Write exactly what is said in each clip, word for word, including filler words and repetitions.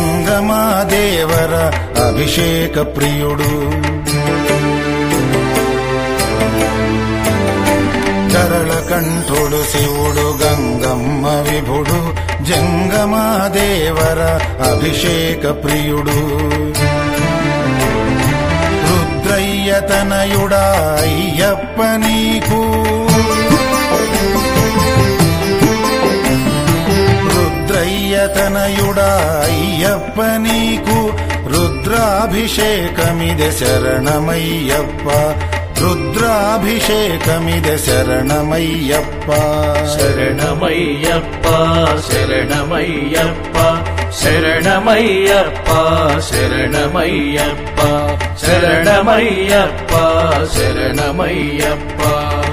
జంగమాదేవర అభిషేక ప్రియుడు. కరళకంఠుడు శివుడు గంగమ్మ విభుడు, జంగమాదేవర అభిషేక ప్రియుడు. రుద్రయ్యతనయుడా అయ్యప్ప నీకు, రుద్రయ్యతనయుడా అయ్యప్ప నీకు, రుద్రాభిషేకమిదె శరణమయ్యప్ప, రుద్రాభిషేకమిదె శరణమయ్యప్ప. శరణమయ్యప్ప శరణమయ్యప్ప శరణమయ్యప్ప శరణమయ్యప్ప శరణమయ్యప్ప శరణమయ్యప్ప.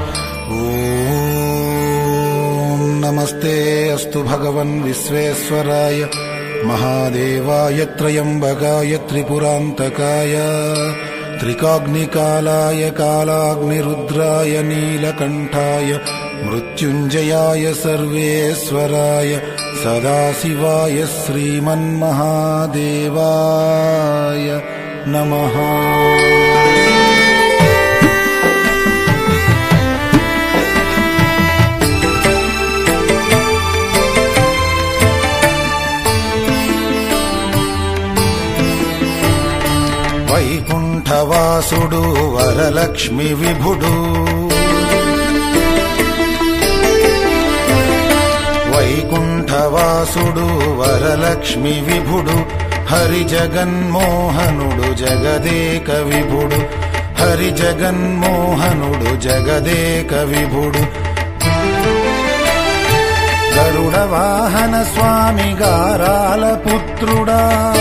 ఓం నమస్తే అస్తు భగవన్ విశ్వేశ్వరాయ మహాదేవాయ త్రయంబకాయ త్రిపురాంతకాయ త్రికాగ్నికాలాయ కాలాగ్నిరుద్రాయ నీలకంఠాయ మృత్యుంజయాయ సర్వేశ్వరాయ సదాశివాయ శ్రీమన్మహాదేవాయ నమః. వైకుంఠవాసుడు వరలక్ష్మి విభుడు, వైకుంఠవాసుడు వరలక్ష్మి విభుడు, హరి జగన్మోహనుడు జగదేక విభుడు, హరి జగన్మోహనుడు జగదేక విభుడు. గరుడ వాహన స్వామి గారాల పుత్రుడా,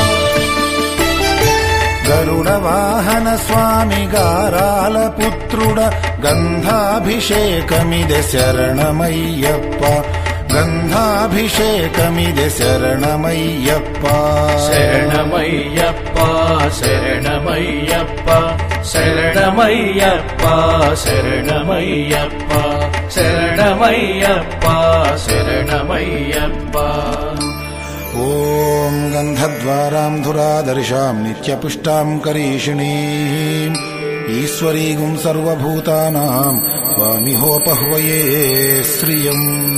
గరుడ వాహన స్వామి గారాల పుత్రుడ, గంధాభిషేకమిదె శరణమయ్యప్ప, గంధాభిషేకమిదె శరణమయ్యప్ప. శరణమయ్యప్ప శరణమయ్యప్ప శరణమయ్యప్ప శరణమయ్యప్ప శరణమయ్యప్ప శరణమయ్యప్ప. ఓం గంధద్వారాం ధురాదర్శాం నిత్యపుష్టాం కరీషిణీం ఈశ్వరీగుం సర్వభూతానాం స్వామిహోపహ్వయే శ్రియం.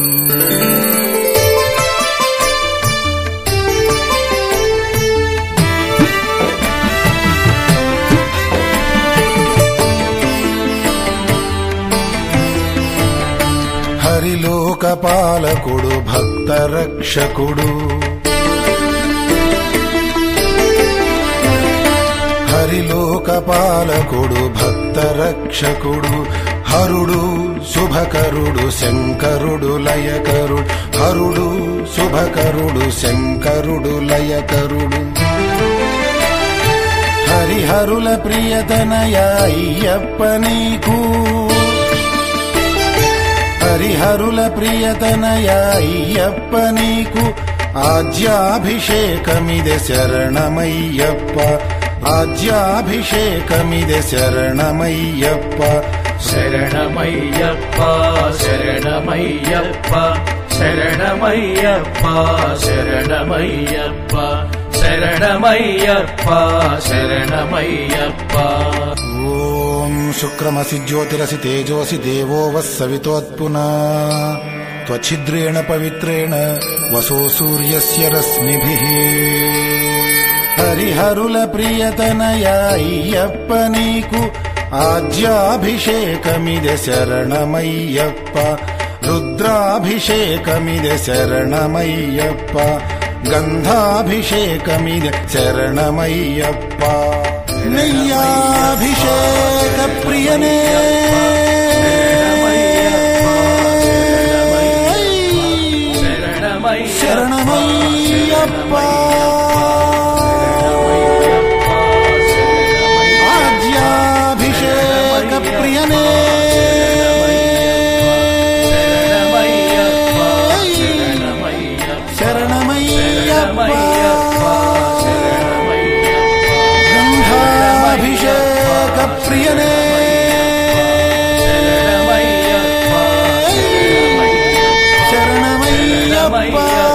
హరిలోకపాలకుడు భక్తరక్షకుడు, హరిలోకపాలకుడు భక్తరక్షకుడు, హరుడు శుభకరుడు శంకరుడు లయకరుడు, హరుడు శుభకరుడు శంకరుడు లయకరుడు. హరిహరుల ప్రియతనయ అయ్యప్ప నీకు, హరిహరుల ప్రియతనయ అయ్యప్ప నీకు, ఆజ్యాభిషేకమిదె శరణమయ్యప్ప, ఆజ్యాభిషేకమిదె శరణమయ్యప్ప. శరణమయ్యప్ప శరణమయ్యప్ప శరణమయ్యప్ప శరణమయ్యప్ప శరణమయ్యప్ప శరణమయ్యప్ప. ఓం శుక్రమసి జ్యోతిరసి తేజోసి దేవో వస్సవితోత్పునా త్వఛిద్రేణ పవిత్రేణ వసో సూర్యస్య రశ్మిభిః. హరిహరుల ప్రియతనయ అయ్యప్ప నీకు, ఆజ్యాభిషేకమిదె శరణమయ్యప్ప, రుద్రాభిషేకమిదె శరణమయ్యప్ప, గంధాభిషేకమిదె శరణమయ్యప్ప. నెయ్యాభిషేక ప్రియనే శరణమయ్యప్ప, ఆజ్యాభిషేక ప్రియనే శరణమయ్యప్ప, గంధాభిషేక ప్రియనే శరణమయ్యప్ప.